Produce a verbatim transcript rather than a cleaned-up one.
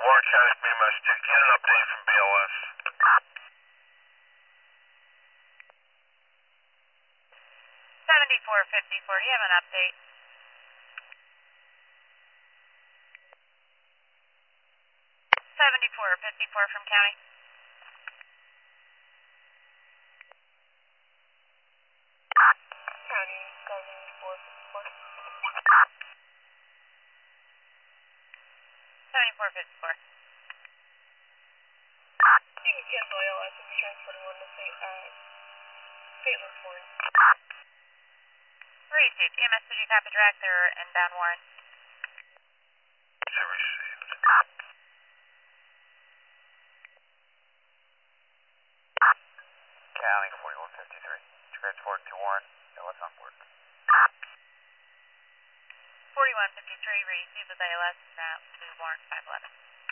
Warren County B M S two, get an update from B L S. seventy-four fifty-four, do you have an update? seventy-four fifty-four from county. County seventy-four fifty-four. seventy-four fifty-four. You can cancel A L S if you're transporting one to Saint uh, Saint Louis Warren. Received. E M S, did you copy direct or inbound Warren? Received. County forty-one fifty-three. Transport to Warren. L S on board. forty-one fifty-three, received with A L S now to Warren five eleven.